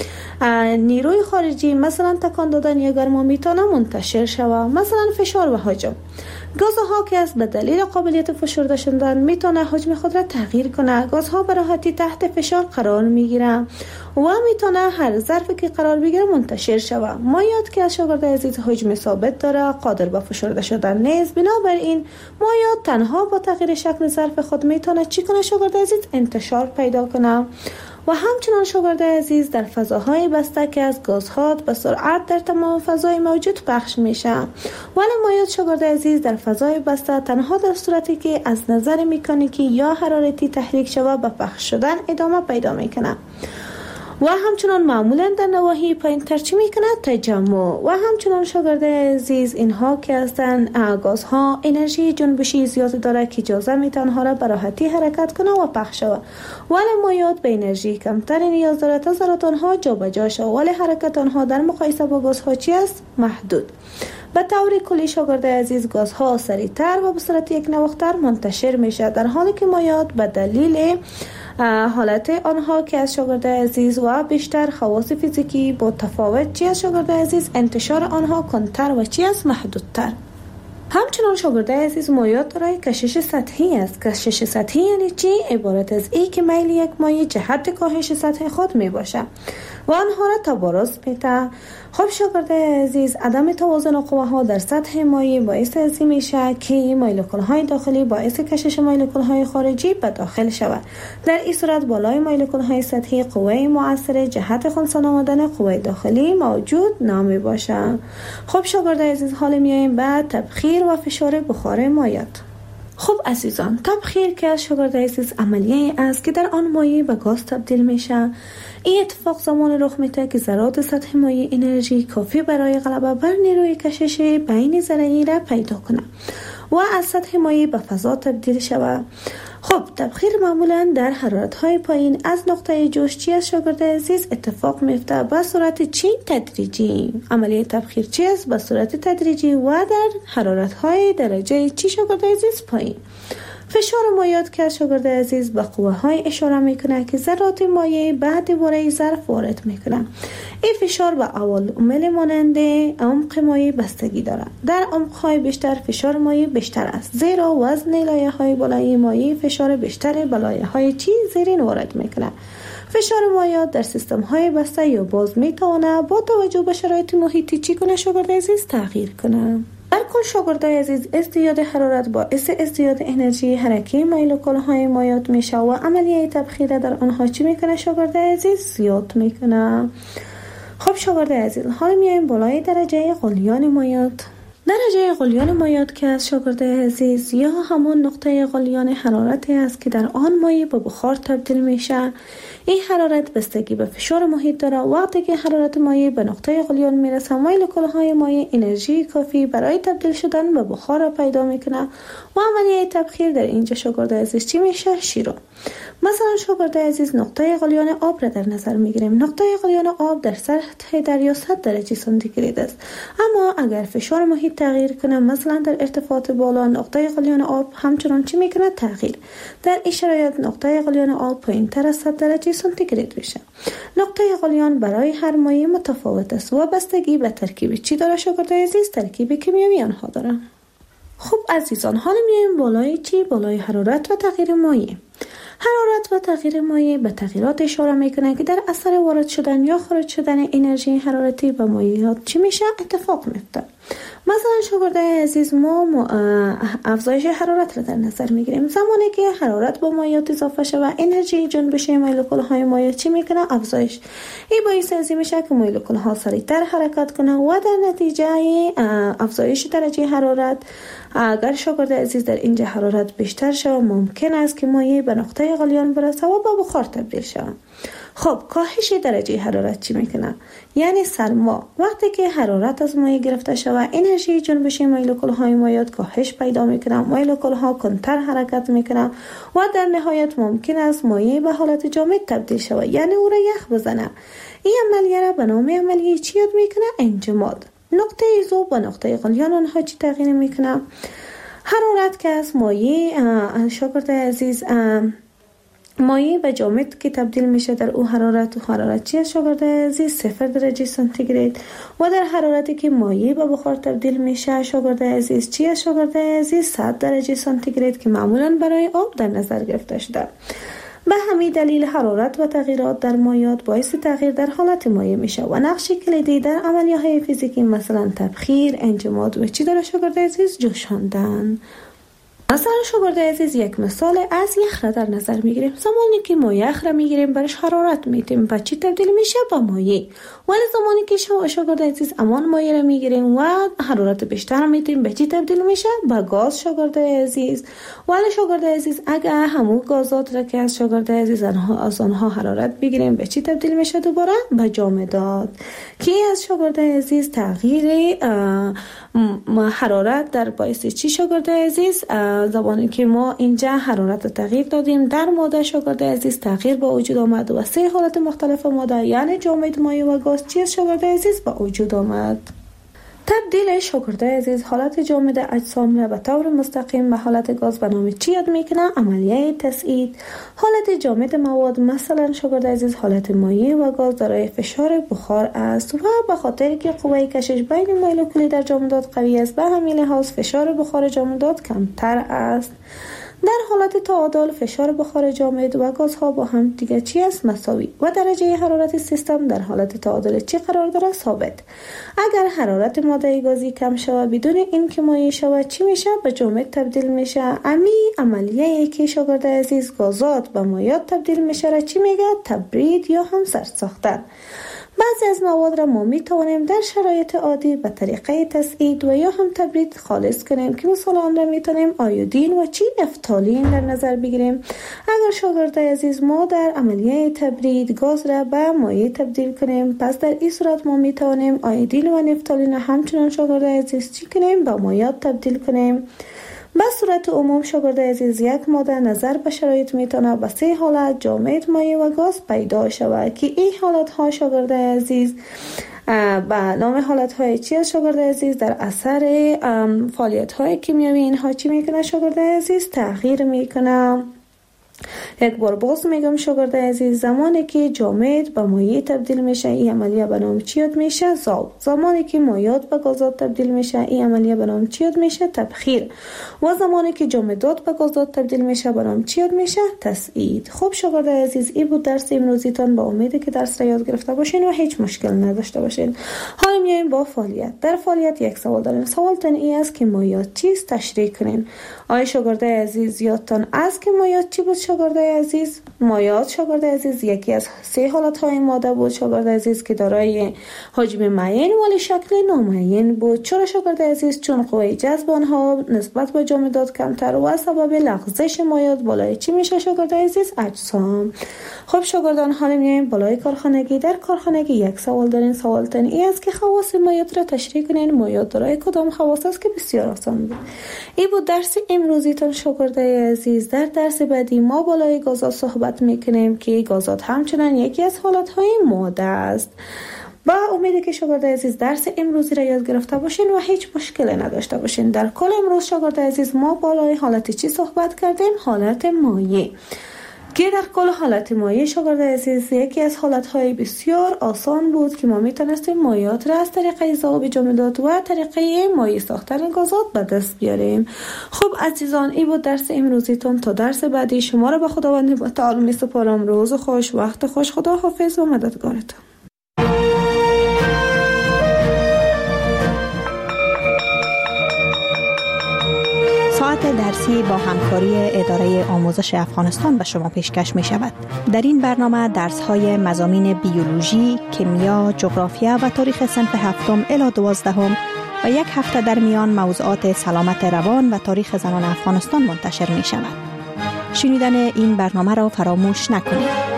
نیروی خارجی مثلا تکان دادن یا گرما میتونه منتشر شوه، مثلا فشار و حجم. گازها که از به دلیل قابلیت فشرده شدن میتونه حجم خود را تغییر کنه. گازها به راحتی تحت فشار قرار میگیره و میتونه هر ظرفی که قرار بگیره منتشر شوه. مایعات که از شاگرد عزیز حجم ثابت داره، قادر به فشرده شدن نیست. بنابراین مایعات تنها با تغییر شکل ظرف خود میتونه چی کنه شاگرد عزیز؟ انتشار پیدا کنه. و همچنان شاگرد عزیز در فضاهای بسته که از گازها به سرعت در تمام فضای موجود پخش میشه. ولی مایعات شاگرد عزیز در فضای بسته تنها در صورتی که از نظر مکانیکی یا حرارتی تحریک شود به پخش شدن ادامه پیدا میکنه و همچنان معمولا در نواحی پایین تر چی میکنه؟ تجمع. و همچنان شاگرد عزیز اینها که هستن گازها انرژی جنبشی زیاد داره که اجازه میتن آنها را به راحتی حرکت کنه و پخش شود. ولی مایعات به انرژی کمتری نیاز داره تا ذرات آنها جابجا شود، ولی حرکت آنها در مقایسه با گازها چی است؟ محدود. به طور کلی شاگرد عزیز گازها سریعتر و به صورت یک نواختر منتشر میشه، در حالی که مایعات به دلیل حالت آنها که از شاگرد عزیز و بیشتر خواص فیزیکی با تفاوت چی از شاگرد عزیز انتشار آنها کنتر و چی از محدودتر. همچنان شاگرده عزیز مایات دارای کشش سطحی است. کشش سطحی یعنی چی؟ عبارت از ای که میل یک مایع جهت کاهش سطح خود می باشه و آنها را تبارز میده. خب شاگرده عزیز، عدم توازن قوه ها در سطح مایع باعث از این میشه که مولکول های داخلی باعث کشش مولکول های خارجی به داخل شود. در این صورت بالای مولکول های سطحی قوه مؤثر جهت خنثی نمودن قوه داخلی موجود نمی باشه. خب شاگرده عزیز، حالا میایم به تبخیر و فشار بخار مایعات. خب عزیزان، تبخیر که از شاگرده عزیز عملیه است که در آن مایع به گاز تبدیل میشه. این اتفاق زمان رخ میده که ذرات سطح مایع انرژی کافی برای غلبه بر نیروی کشش بین ذره‌ای را پیدا کنه و از سطح مایع به فضا تبدیل شود. خب تبخیر معمولا در حرارت‌های پایین از نقطه جوش چی از شاگرده عزیز اتفاق میفته به صورت چی؟ تدریجی. عملیه تبخیر چی است؟ به صورت تدریجی و در حرارت‌های درجه چی شاگرده عزیز؟ پایین. فشار مایعات که از شاگرده عزیز به قوه های اشاره میکنه که ذرات مایع بعد دوباره ظرف وارد میکنه. این فشار به عوامل مانند عمق مایع بستگی دارد. در عمق های بیشتر فشار مایع بیشتر است، زیرا وزن لایه های بالای مایع فشار بیشتر به لایه های چی زیرین وارد میکنه. فشار مایعات در سیستم های بسته یا باز میتونه با توجه به شرایط محیطی چی کنه شاگرده عزیز؟ تغییر کنه. در کل شاگرده عزیز، ازدیاد حرارت باعث ازدیاد انرژی حرکی مولکول های مایعات میشه و عملیه تبخیر در آنها چی میکنه شاگرده عزیز؟ زیاد میکنه. خب شاگرده عزیز، حالا میایم بالای درجه غلیان مایعات. درجه غلیان مایعات که از شاگرده عزیز یا همون نقطه غلیان حرارتی است که در آن مایع به بخار تبدیل میشه. این حرارت بستگی به فشار محیط داره. وقتی که حرارت مایع به نقطه غلیان میرسه، مولکول های مایع انرژی کافی برای تبدیل شدن به بخار را پیدا میکنه و عملیه تبخیر در اینجا شاگرده عزیز چی میشه؟ شیرو. مثلا شاگرده عزیز، نقطه غلیان آب را در نظر میگیریم. نقطه غلیان آب در سطح دریا صد درجه سانتیگراد است، اما اگر فشار محیط تغییر کنه، مثلا در ارتفاعات بالا، نقطه غلیان آب همچنان چی میکنه؟ تغییر. در این شرایط نقطه غلیان آب پایینتر از صد درجه سانتیگراد میشه. نقطه غلیان برای هر مایع متفاوت است و بستگی به ترکیب چی داره شاگرده عزیز؟ ترکیب کیمیایی آنها داره. خب عزیزان، حالا میایم بالای چی؟ بالای حرارت و تغییر مایع. حرارت و تغییر مایع به تغییرات اشاره میکنه که در اثر وارد شدن یا خارج شدن انرژی حرارتی به مایعات چی میشه؟ اتفاق میفته. مثلا شاگرده عزیز، ما افزایش حرارت را در نظر میگیریم. زمانی که حرارت با مایعات اضافه شود، انرژی جنبش مولکول های مایع چی میکنه؟ افزایش. این باعث از این میشه که مولکول ها سریعتر حرکت کنه و در نتیجه افزایش درجه حرارت، اگر شاگرده عزیز در اینجا حرارت بیشتر شود، ممکن است که مایع به نقطه غلیان برسه و به بخار تبدیل شود. خب کاهش درجه حرارت چی میکنه؟ یعنی سرما. وقتی که حرارت از مایع گرفته شود، انرژی جنبش مولکول های مایعات کاهش پیدا میکنه، مولکول ها کنتر حرکت میکنه و در نهایت ممکن است مایع به حالت جامد تبدیل شود، یعنی او را یخ بزنه. این عملیه را به نام عملیه چی یاد میکنه؟ انجماد. نقطه ذوب و نقطه غلیان آنها چی تغییر میکنه؟ حرارت که از مایع شاگرده عزیز مایع به جامد که تبدیل میشه، در او حرارت و حرارت چی شاگرده عزیز؟ صفر درجه سانتیگراد. و در حرارتی که مایع به بخار تبدیل میشه شاگرده عزیز چی شاگرده عزیز؟ صد درجه سانتیگراد که معمولا برای آب در نظر گرفته شده. به همین دلیل حرارت و تغییرات در مایعات باعث تغییر در حالت مایع میشه و نقش کلیدی در عملیه‌های فیزیکی مثلا تبخیر، انجماد و چی داره شاگرده عزیز؟ جوشاندن. مثلا شاگرده عزیز، یک مثال از یخ را در نظر میگیریم. زمانی که ما یخ را میگیریم برش حرارت میتیم، به چی تبدیل میشه؟ به مایع. ولی زمانی که شاگرده عزیز امان مایع را میگیریم و حرارت بیشتر میتیم، به چی تبدیل میشه؟ به گاز شاگرده عزیز. ولی شاگرده عزیز اگر همون گازات را که از شاگرده عزیز از آنها حرارت بگیریم، به چی تبدیل میشه؟ دوباره به جامدات که از شاگرده عزیز تغییر حرارت در باعث چی شاگرده عزیز؟ زمانی که ما اینجا حرارت تغییر دادیم در ماده شاگرده عزیز تغییر با وجود آمد و سه حالت مختلف ماده یعنی جامد، مایع و گاز چی شاگرده عزیز به وجود آمد. تبدیل شاگردای عزیز حالت جامد اجسام را به طور مستقیم به حالت گاز به نام چی یاد میکنه؟ عملیه تسعید. حالت جامد مواد مثلا شاگرد عزیز حالت مایع و گاز دارای فشار بخار است و به خاطر که قوه کشش بین مولکولی در جامدات قوی است به همین لحاظ فشار بخار جامدات کمتر است. در حالت تعادل فشار بخار جامد و گازها با هم دیگه چی است؟ مساوی و درجه حرارت سیستم در حالت تعادل چی قرار داره؟ ثابت. اگر حرارت ماده گازی کم شود بدون این که مایع شود چی میشه؟ به جامد تبدیل میشه. امی عملیه که شاگرد عزیز گازات به مایعات تبدیل میشه را چی میگه؟ تبرید یا هم سرد ساختن. بعضی از مواد را ما می توانیم در شرایط عادی به طریقه تسعید و یا هم تبرید خالص کنیم که مثلا آن را می توانیم آیودین و چی نفتالین در نظر بگیریم. اگر شاگرد عزیز ما در عملیه تبرید گاز را به مایع تبدیل کنیم پس در این صورت ما می توانیم آیودین و نفتالین همچنان شاگرد عزیز چی کنیم؟ به مایعات تبدیل کنیم. به صورت عموم شاگرد عزیز یک ماده نظر به شرایط میتونه به سه حالت جامد، مایع و گاز پیدا شود که این حالت ها شاگرد عزیز به نام حالت های چی است شاگرد عزیز؟ در اثر فعالیت های کیمیایی اینها چی میکنه شاگرد عزیز؟ تغییر میکنه. یک بار باز میگم شاگرد عزیز زمانی که جامد به مایع تبدیل میشه این عملیه به نام چی یاد میشه؟ ذوب. زمانی که مایعات به گازات تبدیل میشه این عملیه به نام چی یاد میشه؟ تبخیر. و زمانی که جامدات به گازات تبدیل میشه به نام چی یاد میشه؟ تسعید. خب شاگرد عزیز این بود درس امروزیتان. با امید که درس را یاد گرفته باشین و هیچ مشکل نداشته باشین. حالا میایم با فعالیت. در فعالیت یک سوال داریم. سوالتون این است که مایعات چیست؟ تشریح کنین. آیا شاگرد عزیز یادتان است که مایعات چی بود شاگرد عزیز؟ مایعات شاگرد عزیز یکی از سه حالت های ماده بود شاگرد عزیز که دارای حجم معین ولی شکل نامعین بود. چرا شاگرد عزیز؟ چون قوه جذب آنها نسبت به جامدات کمتر و سبب لغزش مایعات بالای چی میشه شاگرد عزیز؟ اجسام. خب شاگردان حالا میایم بالای کارخانگی. در کارخانگی یک سوال دارین. سوالتون این است که خواص مایعات را تشریح کنین. مایعات دارای کدام خواص است؟ که بسیار آسان بود. این بود درس امروزیتان شاگرد عزیز. در درس بعدی ما بالای گازات صحبت میکنیم که گازات همچنان یکی از حالتهای ماده است. با امید که شاگرد عزیز درس امروزی را یاد گرفته باشین و هیچ مشکلی نداشته باشین. در کل امروز شاگرد عزیز ما بالای حالت چی صحبت کردیم؟ حالت مایع. که در کل حالت مایع شاگرد عزیز یکی از حالتهای بسیار آسان بود که ما میتونستیم مایعات را از طریق ذوب جامدات و طریقه مایع ساختن گازات به دست بیاریم. خب عزیزان این بود درس امروزیتون. تا درس بعدی شما را به خداوند تعالی میسپارم. روز خوش، وقت خوش. خدا حافظ و مددگارتون.
ساعت درسی با همکاری اداره آموزش افغانستان به شما پیشکش می شود. در این برنامه درس های مضامین بیولوژی، کیمیا، جغرافیا و تاریخ صنف هفتم الی دوازدهم و یک هفته در میان موضوعات سلامت روان و تاریخ زنان افغانستان منتشر می شود. شنیدن این برنامه را فراموش نکنید.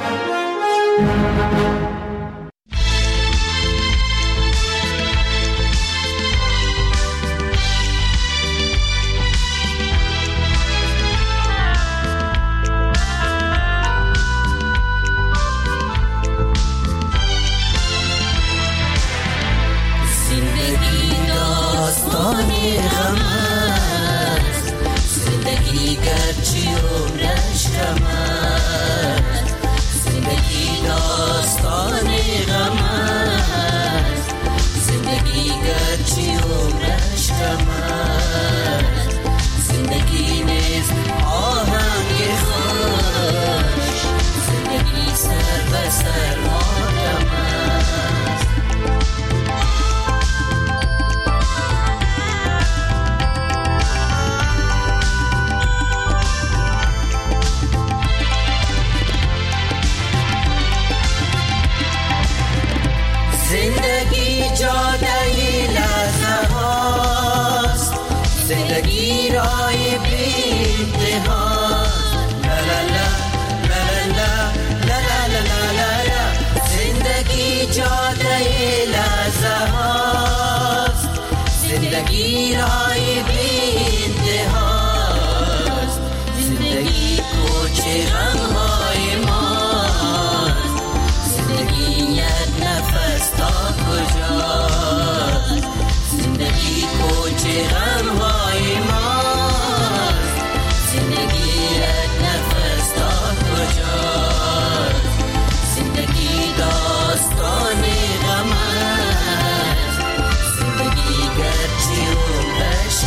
زندگی یک نفس تا کجا؟ زندگی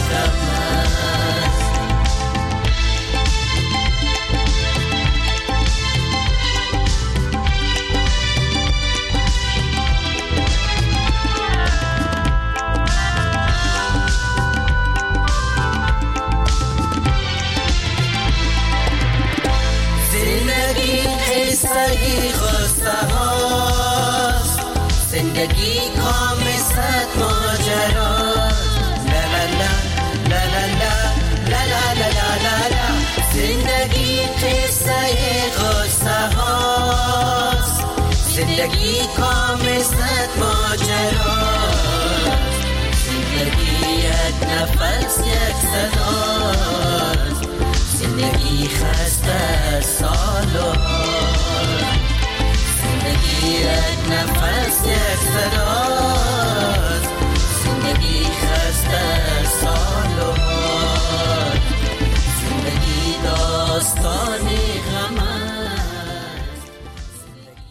زندگی خواسته هاست، زندگی کام صد ماجراست. لا لا لا لا لا لا لا لا لا لا لا. زندگی قصه خواسته هاست، زندگی کام صد ماجراست. زندگی یک نفس یک صداست، زندگی خسته سالو، زندگی یک نفس یک صدا.